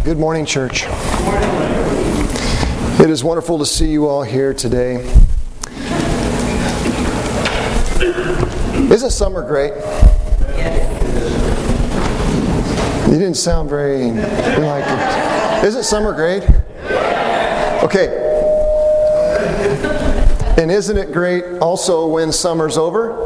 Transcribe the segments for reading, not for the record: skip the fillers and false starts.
Good morning, church. It is wonderful to see you all here today. Isn't summer great? You didn't sound very like it. Isn't summer great? Okay. And isn't it great also when summer's over?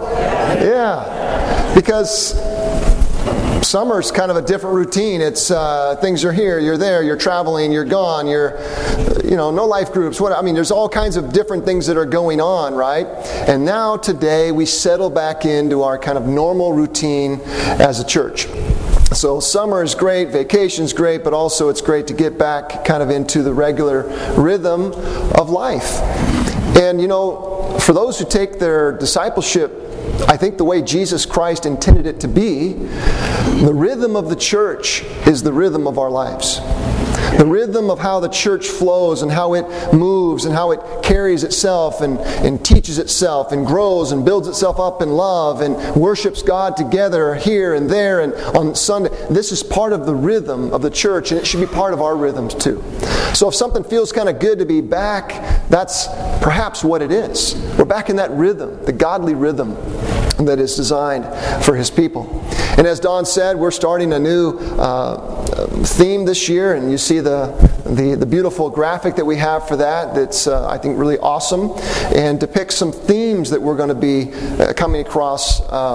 Yeah. Because summer's kind of a different routine. It's things are here, you're there, you're traveling, you're gone, you're no life groups. There's all kinds of different things that are going on, right? And now today we settle back into our kind of normal routine as a church. So summer is great, vacation's great, but also it's great to get back kind of into the regular rhythm of life. And for those who take their discipleship, I think the way Jesus Christ intended it to be, the rhythm of the church is the rhythm of our lives. The rhythm of how the church flows and how it moves and how it carries itself and teaches itself and grows and builds itself up in love and worships God together here and there and on Sunday. This is part of the rhythm of the church, and it should be part of our rhythms too. So if something feels kind of good to be back, that's perhaps what it is. We're back in that rhythm, the godly rhythm that is designed for His people. And as Don said, we're starting a new theme this year, and you see the beautiful graphic that we have for that. That's I think really awesome, and depicts some themes that we're going to be coming across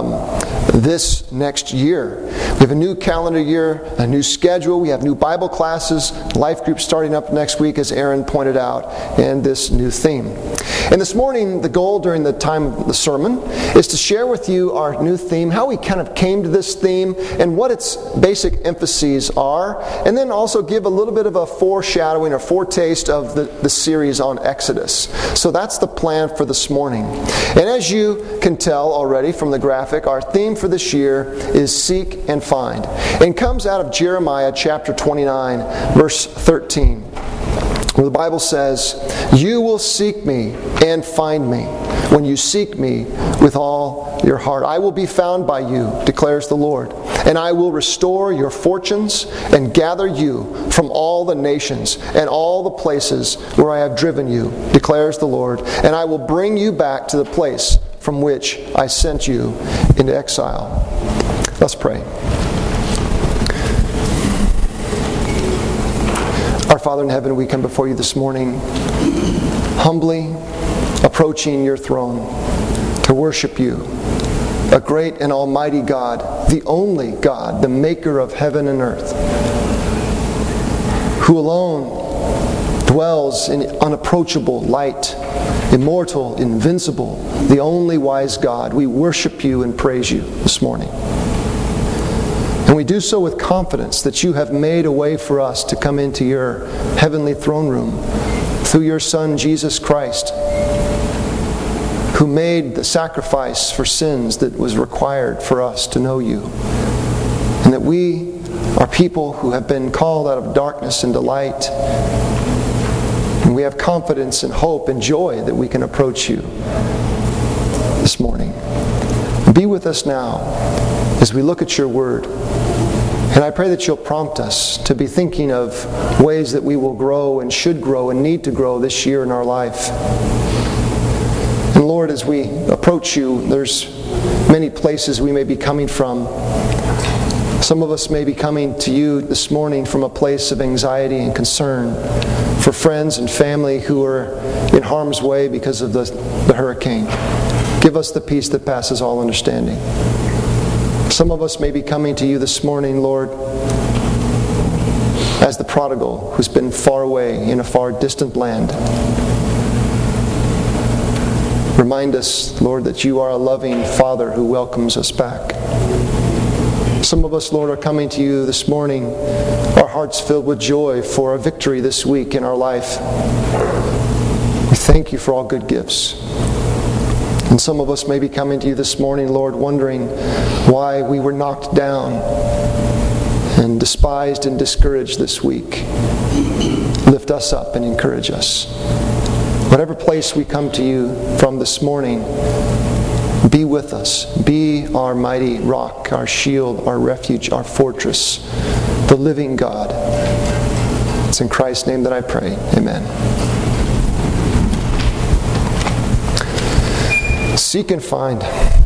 this next year. We have a new calendar year, a new schedule. We have new Bible classes, life groups starting up next week, as Aaron pointed out, and this new theme. And this morning, the goal during the time of the sermon is to share with you our new theme, how we kind of came to this theme, and what its basic emphases are, and then also give a little bit of a foreshadowing or foretaste of the series on Exodus. So that's the plan for this morning. And as you can tell already from the graphic, our theme for this year is Seek and Find. And comes out of Jeremiah chapter 29, verse 13. Where the Bible says, "You will seek me and find me when you seek me with all your heart. I will be found by you, declares the Lord. And I will restore your fortunes and gather you from all the nations and all the places where I have driven you, declares the Lord. And I will bring you back to the place from which I sent you into exile." Let's pray. Our Father in heaven, we come before you this morning, humbly approaching your throne to worship you, a great and almighty God, the only God, the maker of heaven and earth, who alone dwells in unapproachable light, immortal, invincible, the only wise God. We worship you and praise you this morning. And we do so with confidence that you have made a way for us to come into your heavenly throne room through your Son, Jesus Christ, who made the sacrifice for sins that was required for us to know you. And that we are people who have been called out of darkness into light. And we have confidence and hope and joy that we can approach you this morning. Be with us now as we look at your word. And I pray that you'll prompt us to be thinking of ways that we will grow and should grow and need to grow this year in our life. And Lord, as we approach you, there's many places we may be coming from. Some of us may be coming to you this morning from a place of anxiety and concern for friends and family who are in harm's way because of the hurricane. Give us the peace that passes all understanding. Some of us may be coming to you this morning, Lord, as the prodigal who's been far away in a far distant land. Remind us, Lord, that you are a loving Father who welcomes us back. Some of us, Lord, are coming to you this morning, our hearts filled with joy for a victory this week in our life. We thank you for all good gifts. And some of us may be coming to you this morning, Lord, wondering why we were knocked down and despised and discouraged this week. Lift us up and encourage us. Whatever place we come to you from this morning, be with us. Be our mighty rock, our shield, our refuge, our fortress, the living God. It's in Christ's name that I pray. Amen. Seek and find.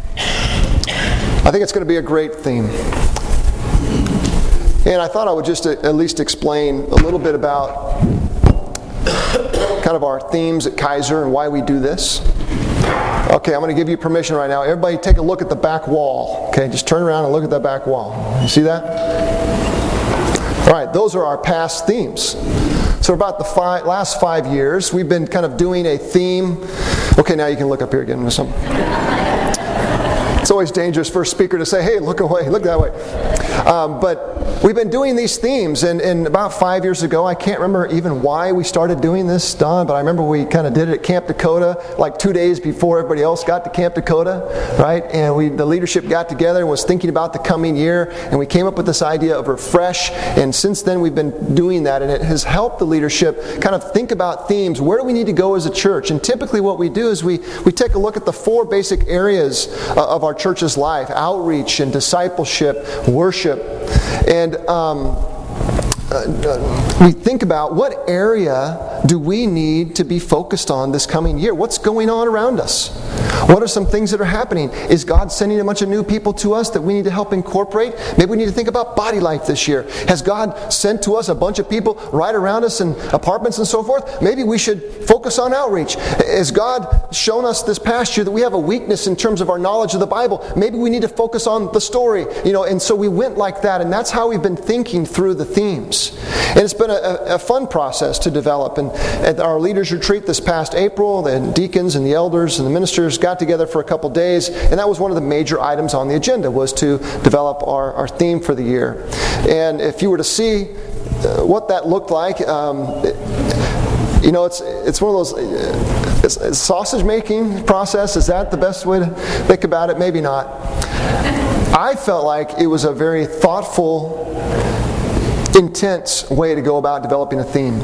I think it's going to be a great theme. And I thought I would just at least explain a little bit about kind of our themes at Kaiser and why we do this. Okay, I'm going to give you permission right now. Everybody take a look at the back wall. Okay, just turn around and look at that back wall. You see that? All right, those are our past themes. So about the last 5 years, we've been kind of doing a theme. Okay, now you can look up here again with some. It's always dangerous for a speaker to say, hey, look away, look that way. But we've been doing these themes, and about 5 years ago, I can't remember even why we started doing this, Don, but I remember we kind of did it at Camp Dakota, like 2 days before everybody else got to Camp Dakota, right? And the leadership got together and was thinking about the coming year, and we came up with this idea of refresh, and since then we've been doing that, and it has helped the leadership kind of think about themes. Where do we need to go as a church? And typically what we do is we take a look at the 4 basic areas of our church's life: outreach and discipleship, worship, and we think about what area do we need to be focused on this coming year? What's going on around us? What are some things that are happening? Is God sending a bunch of new people to us that we need to help incorporate? Maybe we need to think about Body Life this year. Has God sent to us a bunch of people right around us in apartments and so forth? Maybe we should focus on outreach. Has God shown us this past year that we have a weakness in terms of our knowledge of the Bible? Maybe we need to focus on the story. And so we went like that, and that's how we've been thinking through the themes. And it's been a fun process to develop. And at our leaders retreat this past April, the deacons and the elders and the ministers got together for a couple days, and that was one of the major items on the agenda, was to develop our theme for the year. And if you were to see what that looked like, it's one of those, it's sausage making process. Is that the best way to think about it? Maybe not. I felt like it was a very thoughtful, intense way to go about developing a theme.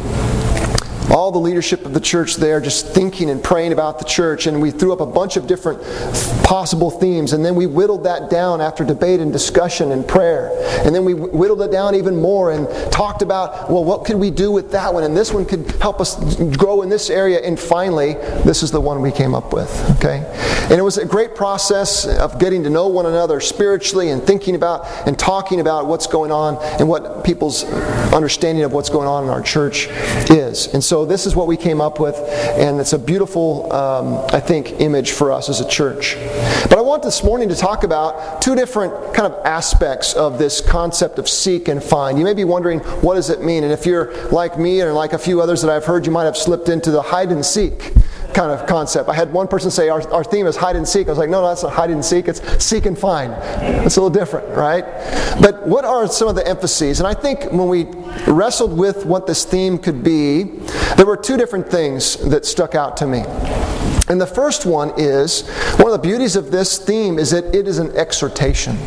All the leadership of the church there just thinking and praying about the church, and we threw up a bunch of different possible themes, and then we whittled that down after debate and discussion and prayer, and then we whittled it down even more and talked about, well, what could we do with that one, and this one could help us grow in this area, and finally this is the one we came up with. Okay, and it was a great process of getting to know one another spiritually and thinking about and talking about what's going on and what people's understanding of what's going on in our church is. And so this is what we came up with, and it's a beautiful, I think, image for us as a church. But I want this morning to talk about 2 different kind of aspects of this concept of seek and find. You may be wondering, what does it mean? And if you're like me and like a few others that I've heard, you might have slipped into the hide and seek kind of concept. I had one person say our theme is hide and seek. I was like, no, that's not hide and seek, it's seek and find. It's a little different, right? But what are some of the emphases? And I think when we wrestled with what this theme could be, there were 2 different things that stuck out to me. And the first one is, one of the beauties of this theme is that it is an exhortation.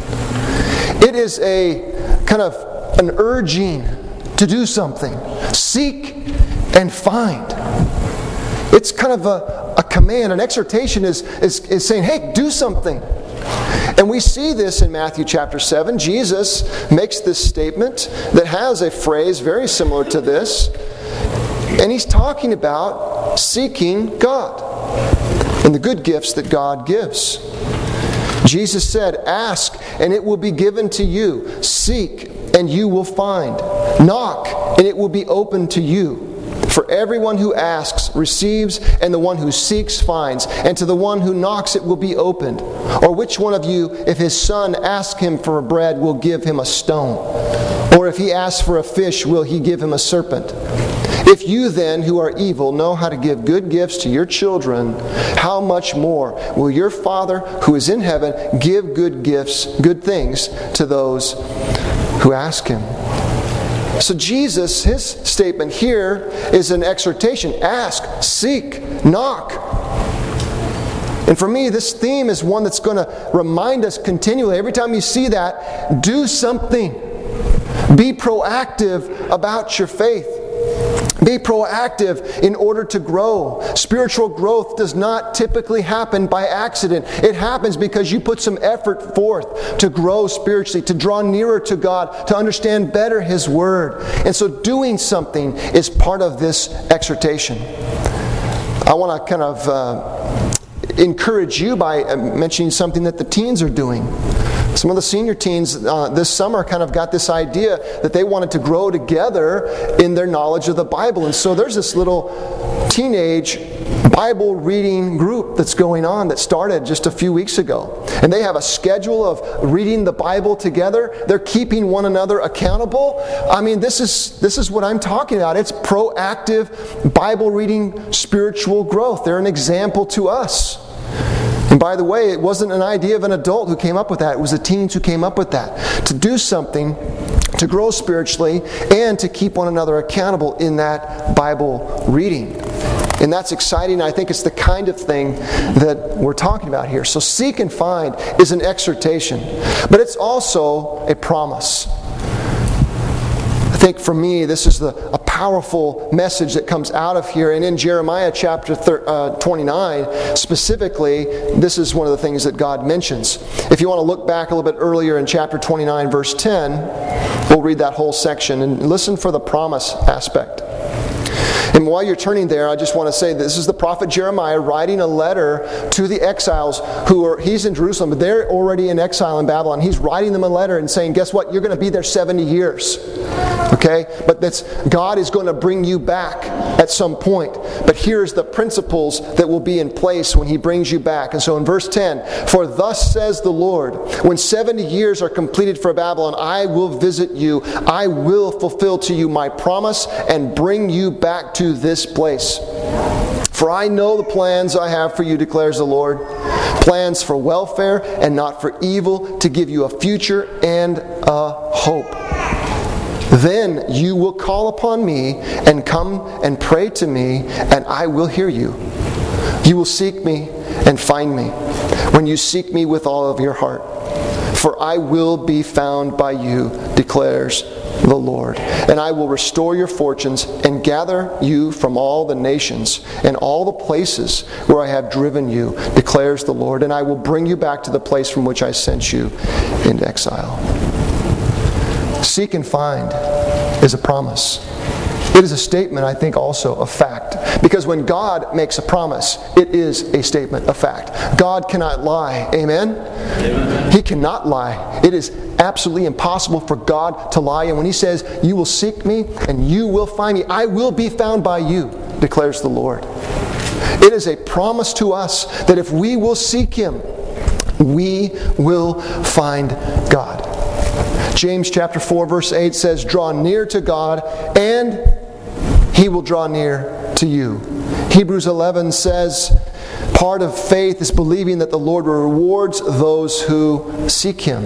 It is a kind of an urging to do something. Seek and find. It's kind of a command. An exhortation is saying, hey, do something. And we see this in Matthew chapter 7. Jesus makes this statement that has a phrase very similar to this. And he's talking about seeking God and the good gifts that God gives. Jesus said, ask and it will be given to you. Seek and you will find. Knock and it will be open to you. For everyone who asks receives, and the one who seeks finds, and to the one who knocks it will be opened. Or which one of you, if his son asks him for bread, will give him a stone? Or if he asks for a fish, will he give him a serpent? If you then, who are evil, know how to give good gifts to your children, how much more will your Father who is in heaven give good gifts, good things to those who ask him? So Jesus, his statement here is an exhortation. Ask, seek, knock. And for me, this theme is one that's going to remind us continually. Every time you see that, do something. Be proactive about your faith. Be proactive in order to grow. Spiritual growth does not typically happen by accident. It happens because you put some effort forth to grow spiritually, to draw nearer to God, to understand better His Word. And so doing something is part of this exhortation. I want to kind of encourage you by mentioning something that the teens are doing. Some of the senior teens this summer kind of got this idea that they wanted to grow together in their knowledge of the Bible. And so there's this little teenage Bible reading group that's going on that started just a few weeks ago. And they have a schedule of reading the Bible together. They're keeping one another accountable. I mean, this is what I'm talking about. It's proactive Bible reading, spiritual growth. They're an example to us. And by the way, it wasn't an idea of an adult who came up with that. It was the teens who came up with that. To do something, to grow spiritually, and to keep one another accountable in that Bible reading. And that's exciting. I think it's the kind of thing that we're talking about here. So seek and find is an exhortation. But it's also a promise. I think for me, this is a powerful message that comes out of here. And in Jeremiah chapter 29, specifically, this is one of the things that God mentions. If you want to look back a little bit earlier in chapter 29, verse 10, we'll read that whole section and listen for the promise aspect. And while you're turning there, I just want to say this is the prophet Jeremiah writing a letter to the exiles he's in Jerusalem, but they're already in exile in Babylon. He's writing them a letter and saying, guess what? You're going to be there 70 years. Okay? But God is going to bring you back at some point. But here's the principles that will be in place when He brings you back. And so in verse 10, for thus says the Lord, when 70 years are completed for Babylon, I will visit you. I will fulfill to you my promise and bring you back to this place. For I know the plans I have for you, declares the Lord. Plans for welfare and not for evil, to give you a future and a hope. Then you will call upon me and come and pray to me, and I will hear you. You will seek me and find me when you seek me with all of your heart. For I will be found by you, declares the Lord. And I will restore your fortunes and gather you from all the nations and all the places where I have driven you, declares the Lord. And I will bring you back to the place from which I sent you into exile. Seek and find is a promise. It is a statement, I think, also of fact. Because when God makes a promise, it is a statement of fact. God cannot lie. Amen? Amen. He cannot lie. It is absolutely impossible for God to lie. And when He says, you will seek me and you will find me, I will be found by you, declares the Lord. It is a promise to us that if we will seek Him, we will find God. James chapter 4 verse 8 says, draw near to God and He will draw near to you. Hebrews 11 says, part of faith is believing that the Lord rewards those who seek Him.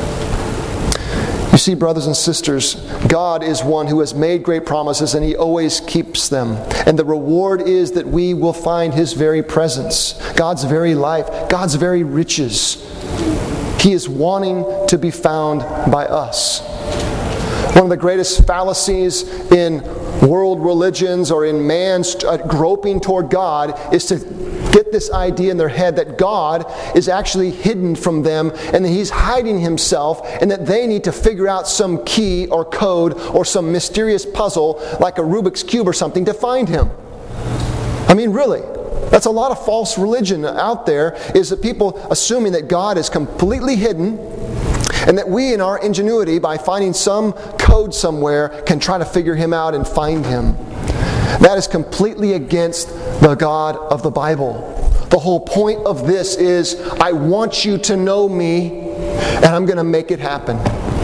You see, brothers and sisters, God is one who has made great promises and He always keeps them. And the reward is that we will find His very presence, God's very life, God's very riches. He is wanting to be found by us. One of the greatest fallacies in world religions or in man's groping toward God is to get this idea in their head that God is actually hidden from them and that He's hiding Himself and that they need to figure out some key or code or some mysterious puzzle like a Rubik's Cube or something to find Him. I mean, really. That's a lot of false religion out there, is that people assuming that God is completely hidden and that we in our ingenuity, by finding some code somewhere, can try to figure Him out and find Him. That is completely against the God of the Bible. The whole point of this is, I want you to know me and I'm going to make it happen.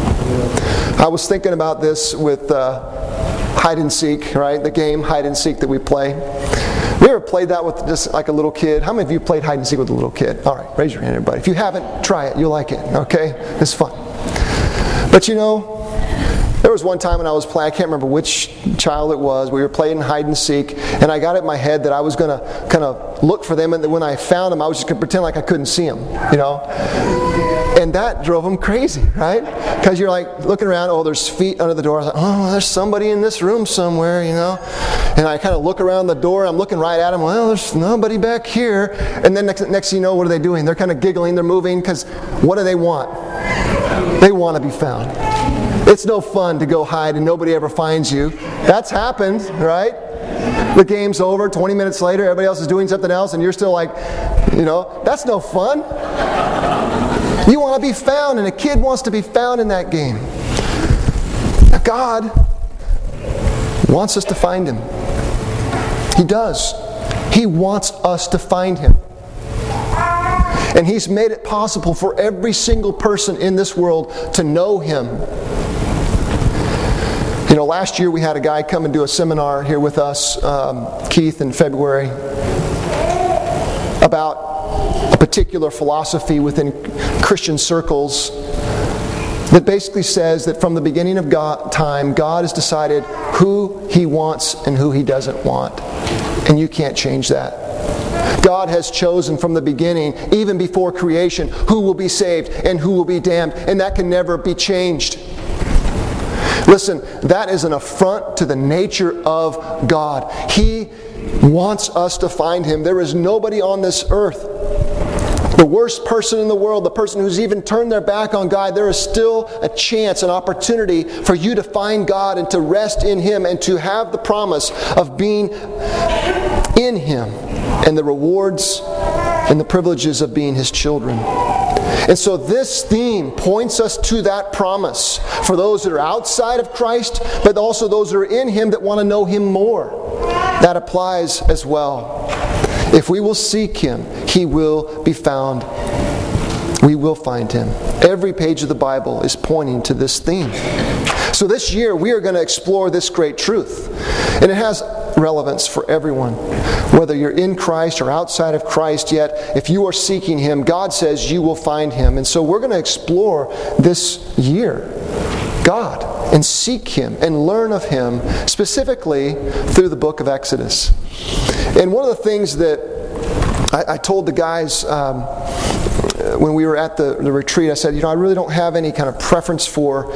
I was thinking about this with hide and seek, right? The game hide and seek that we play. You ever played that with just like a little kid? How many of you played hide and seek with a little kid? All right, raise your hand, everybody. If you haven't, try it. You'll like it, okay? It's fun. But you know, there was one time when I was playing, I can't remember which child it was, we were playing hide and seek, and I got it in my head that I was going to kind of look for them, and that when I found them, I was just going to pretend like I couldn't see them, you know? And that drove them crazy, right? Because you're like looking around, oh, there's feet under the door. I was like, oh, there's somebody in this room somewhere, you know. And I kind of look around the door. I'm looking right at them. Well, there's nobody back here. And then next thing you know, what are they doing? They're kind of giggling. They're moving because what do they want? They want to be found. It's no fun to go hide and nobody ever finds you. That's happened, right? The game's over. 20 minutes later, everybody else is doing something else, and you're still like, you know, that's no fun. You want to be found, and a kid wants to be found in that game. Now, God wants us to find Him. He does. He wants us to find Him. And He's made it possible for every single person in this world to know Him. You know, last year we had a guy come and do a seminar here with us, Keith, in February, about a particular philosophy within Christian circles that basically says that from the beginning of time, God has decided who He wants and who He doesn't want. And you can't change that. God has chosen from the beginning, even before creation, who will be saved and who will be damned. And that can never be changed. Listen, that is an affront to the nature of God. He wants us to find Him. There is nobody on this earth, the worst person in the world, the person who's even turned their back on God, there is still a chance, an opportunity for you to find God and to rest in Him and to have the promise of being in Him and the rewards and the privileges of being His children. And so this theme points us to that promise for those that are outside of Christ, but also those that are in Him that want to know Him more. That applies as well. If we will seek Him, He will be found. We will find Him. Every page of the Bible is pointing to this theme. So this year we are going to explore this great truth. And it has relevance for everyone. Whether you're in Christ or outside of Christ, yet if you are seeking Him, God says you will find Him. And so we're going to explore this year God and seek Him and learn of Him, specifically through the book of Exodus. And one of the things that I told the guys when we were at the retreat, I said, I really don't have any kind of preference for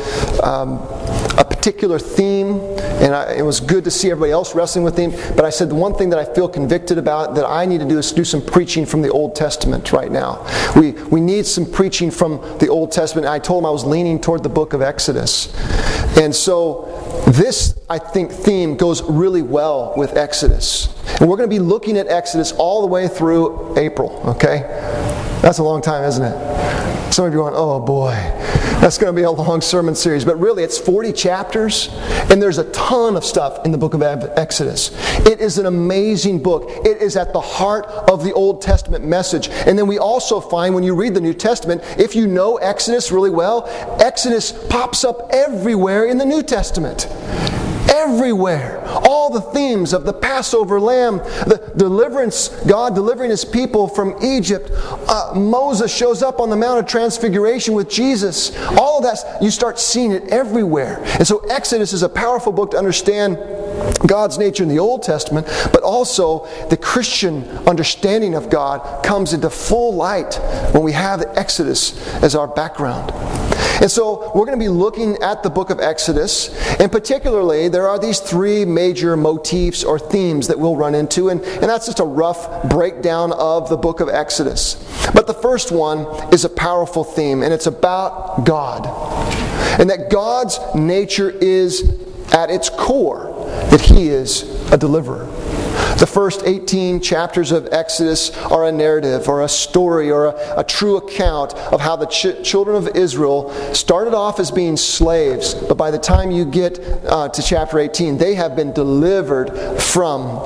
a particular theme, and it was good to see everybody else wrestling with theme, but I said the one thing that I feel convicted about that I need to do is do some preaching from the Old Testament right now. We need some preaching from the Old Testament. I told them I was leaning toward the book of Exodus. And so this, I think, theme goes really well with Exodus. And we're going to be looking at Exodus all the way through April, okay? That's a long time, isn't it? Some of you are going, oh boy, that's going to be a long sermon series. But really, it's 40 chapters, and there's a ton of stuff in the book of Exodus. It is an amazing book. It is at the heart of the Old Testament message. And then we also find, when you read the New Testament, if you know Exodus really well, Exodus pops up everywhere in the New Testament. Everywhere. All the themes of the Passover lamb, the deliverance, God delivering His people from Egypt. Moses shows up on the Mount of Transfiguration with Jesus. All of that, you start seeing it everywhere. And so Exodus is a powerful book to understand God's nature in the Old Testament, but also the Christian understanding of God comes into full light when we have the Exodus as our background. And so we're going to be looking at the book of Exodus, and particularly there are these three major motifs or themes that we'll run into, and that's just a rough breakdown of the book of Exodus. But the first one is a powerful theme, and it's about God. And that God's nature is at its core that He is a deliverer. The first 18 chapters of Exodus are a narrative or a story or a true account of how the children of Israel started off as being slaves, but by the time you get to chapter 18, they have been delivered from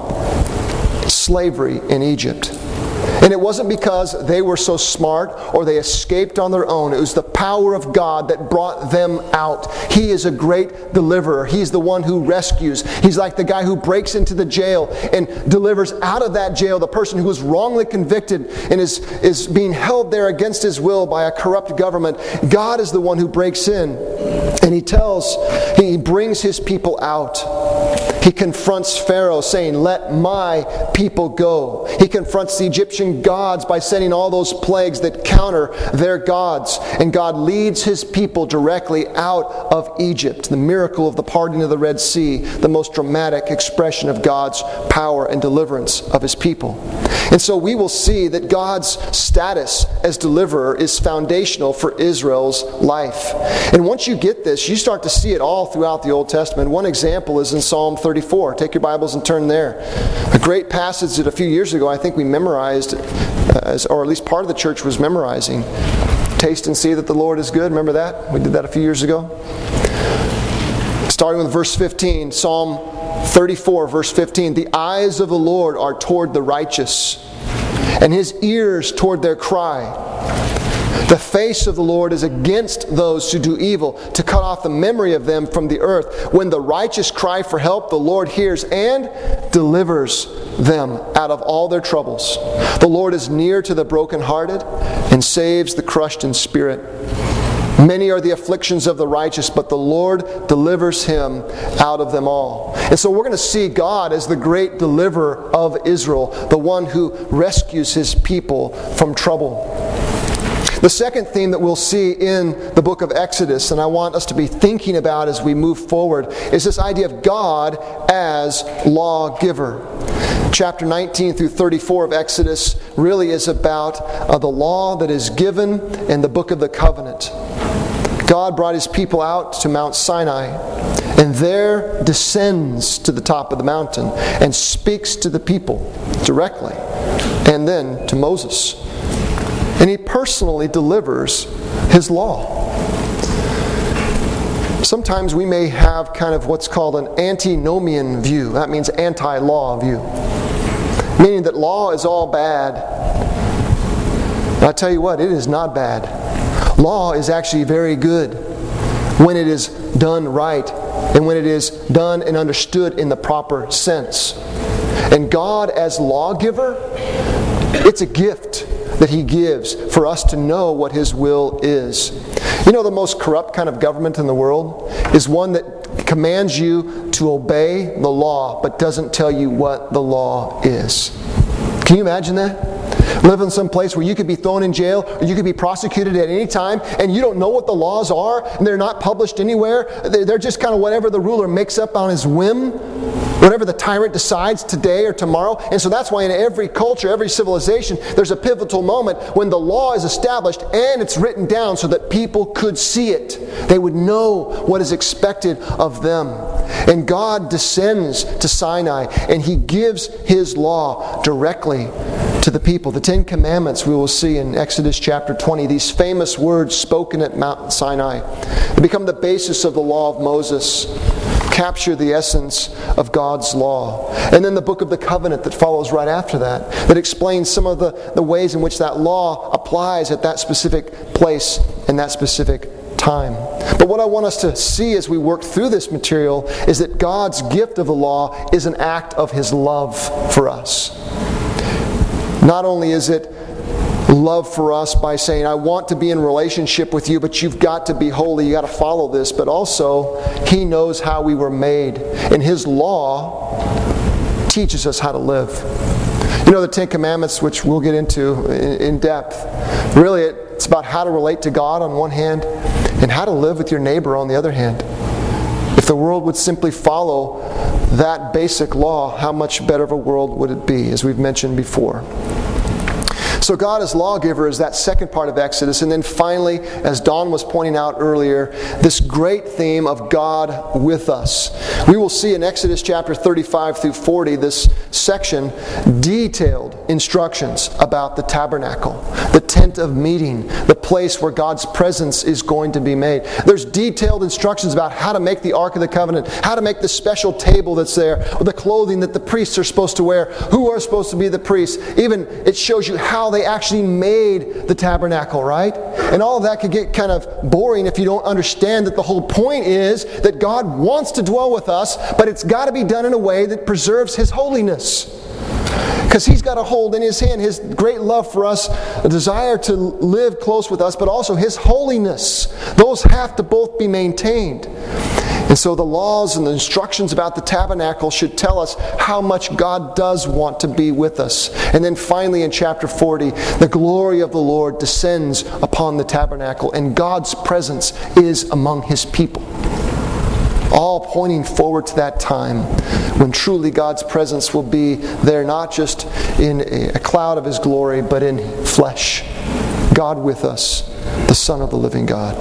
slavery in Egypt. And it wasn't because they were so smart or they escaped on their own. It was the power of God that brought them out. He is a great deliverer. He's the one who rescues. He's like the guy who breaks into the jail and delivers out of that jail the person who was wrongly convicted and is being held there against his will by a corrupt government. God is the one who breaks in, and He brings His people out. He confronts Pharaoh saying, "Let my people go." He confronts the Egyptian gods by sending all those plagues that counter their gods. And God leads His people directly out of Egypt. The miracle of the parting of the Red Sea, the most dramatic expression of God's power and deliverance of His people. And so we will see that God's status as deliverer is foundational for Israel's life. And once you get this, you start to see it all throughout the Old Testament. One example is in Psalm 34. Take your Bibles and turn there. A great passage that a few years ago I think we memorized, or at least part of the church was memorizing. Taste and see that the Lord is good. Remember that? We did that a few years ago. Starting with verse 15, Psalm 34, verse 15. "The eyes of the Lord are toward the righteous, and His ears toward their cry. The face of the Lord is against those who do evil, to cut off the memory of them from the earth. When the righteous cry for help, the Lord hears and delivers them out of all their troubles. The Lord is near to the brokenhearted and saves the crushed in spirit. Many are the afflictions of the righteous, but the Lord delivers him out of them all." And so we're going to see God as the great deliverer of Israel, the one who rescues His people from trouble. The second theme that we'll see in the book of Exodus, and I want us to be thinking about as we move forward, is this idea of God as lawgiver. Chapter 19 through 34 of Exodus really is about the law that is given in the book of the covenant. God brought His people out to Mount Sinai, and there descends to the top of the mountain and speaks to the people directly, and then to Moses. And He personally delivers His law. Sometimes we may have kind of what's called an antinomian view. That means anti-law view. Meaning that law is all bad. And I tell you what, it is not bad. Law is actually very good when it is done right and when it is done and understood in the proper sense. And God as lawgiver, it's a gift that He gives for us to know what His will is. You know, the most corrupt kind of government in the world is one that commands you to obey the law but doesn't tell you what the law is. Can you imagine that? Live in some place where you could be thrown in jail or you could be prosecuted at any time and you don't know what the laws are and they're not published anywhere. They're just kind of whatever the ruler makes up on his whim, whatever the tyrant decides today or tomorrow. And so that's why in every culture, every civilization, there's a pivotal moment when the law is established and it's written down so that people could see it. They would know what is expected of them. And God descends to Sinai and He gives His law directly to the people. The Ten Commandments we will see in Exodus chapter 20, these famous words spoken at Mount Sinai. They become the basis of the law of Moses, capture the essence of God's law. And then the book of the covenant that follows right after that explains some of the ways in which that law applies at that specific place and that specific time. But what I want us to see as we work through this material is that God's gift of the law is an act of His love for us. Not only is it love for us by saying, I want to be in relationship with you, but you've got to be holy, you've got to follow this, but also He knows how we were made. And His law teaches us how to live. You know, the Ten Commandments, which we'll get into in depth, really it's about how to relate to God on one hand and how to live with your neighbor on the other hand. If the world would simply follow that basic law, how much better of a world would it be, as we've mentioned before. So God as lawgiver is that second part of Exodus. And then finally, as Don was pointing out earlier, this great theme of God with us. We will see in Exodus chapter 35 through 40, this section, detailed instructions about the tabernacle, the tent of meeting, the place where God's presence is going to be made. There's detailed instructions about how to make the Ark of the Covenant, how to make the special table that's there, or the clothing that the priests are supposed to wear, who are supposed to be the priests. Even it shows you how they actually made the tabernacle, right? And all of that could get kind of boring if you don't understand that the whole point is that God wants to dwell with us, but it's got to be done in a way that preserves His holiness. Because He's got to hold in His hand His great love for us, a desire to live close with us, but also His holiness. Those have to both be maintained. And so the laws and the instructions about the tabernacle should tell us how much God does want to be with us. And then finally in chapter 40, the glory of the Lord descends upon the tabernacle, and God's presence is among His people. All pointing forward to that time when truly God's presence will be there, not just in a cloud of His glory, but in flesh. God with us, the Son of the living God.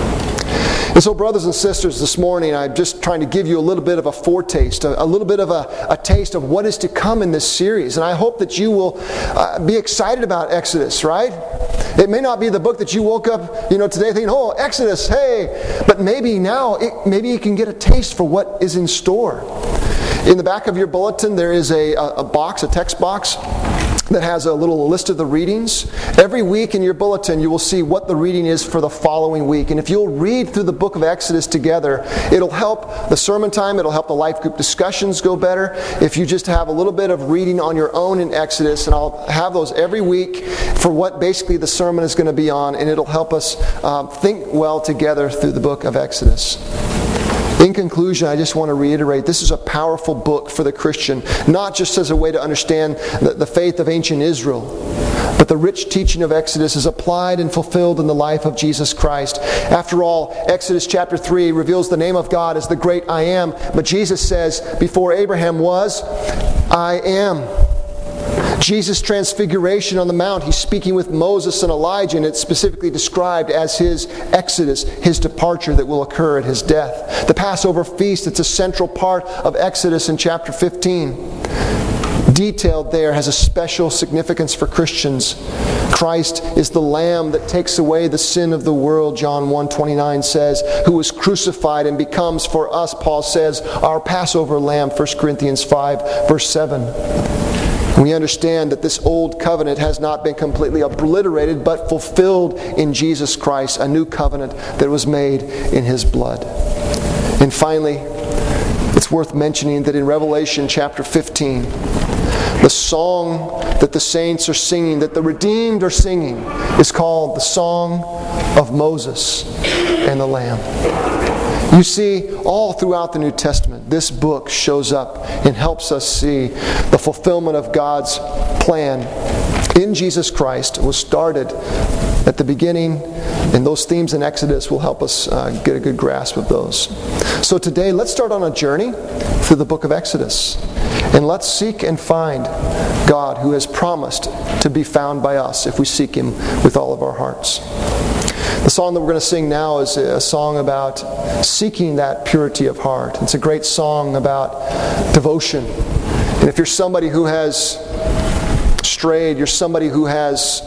And so, brothers and sisters, this morning I'm just trying to give you a little bit of a foretaste, a little bit of a taste of what is to come in this series. And I hope that you will be excited about Exodus, right? It may not be the book that you woke up, today thinking, oh, Exodus, hey. But maybe now, maybe you can get a taste for what is in store. In the back of your bulletin, there is a text box, that has a little list of the readings. Every week in your bulletin you will see what the reading is for the following week. And if you'll read through the book of Exodus together, it'll help the sermon time, it'll help the life group discussions go better. If you just have a little bit of reading on your own in Exodus, and I'll have those every week for what basically the sermon is going to be on, and it'll help us think well together through the book of Exodus. In conclusion, I just want to reiterate, this is a powerful book for the Christian, not just as a way to understand the faith of ancient Israel, but the rich teaching of Exodus is applied and fulfilled in the life of Jesus Christ. After all, Exodus chapter 3 reveals the name of God as the great I Am, but Jesus says, before Abraham was, I am. Jesus' transfiguration on the Mount, He's speaking with Moses and Elijah, and it's specifically described as His exodus, His departure that will occur at His death. The Passover feast, it's a central part of Exodus in chapter 15. Detailed there has a special significance for Christians. Christ is the Lamb that takes away the sin of the world, John 1:29 says, who was crucified and becomes for us, Paul says, our Passover Lamb, 1 Corinthians 5, verse 7. We understand that this old covenant has not been completely obliterated, but fulfilled in Jesus Christ, a new covenant that was made in His blood. And finally, it's worth mentioning that in Revelation chapter 15, the song that the saints are singing, that the redeemed are singing, is called the Song of Moses and the Lamb. You see, all throughout the New Testament, this book shows up and helps us see the fulfillment of God's plan in Jesus Christ. It was started at the beginning, and those themes in Exodus will help us get a good grasp of those. So today, let's start on a journey through the book of Exodus. And let's seek and find God, who has promised to be found by us if we seek Him with all of our hearts. The song that we're going to sing now is a song about seeking that purity of heart. It's a great song about devotion. And if you're somebody who has strayed, you're somebody who has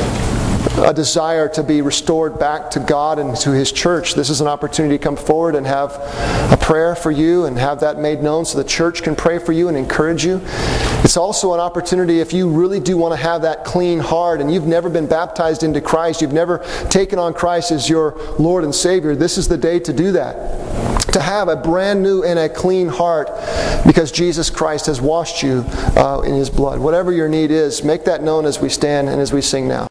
a desire to be restored back to God and to His church, this is an opportunity to come forward and have a prayer for you and have that made known so the church can pray for you and encourage you. It's also an opportunity if you really do want to have that clean heart and you've never been baptized into Christ, you've never taken on Christ as your Lord and Savior, this is the day to do that. To have a brand new and a clean heart because Jesus Christ has washed you in His blood. Whatever your need is, make that known as we stand and as we sing now.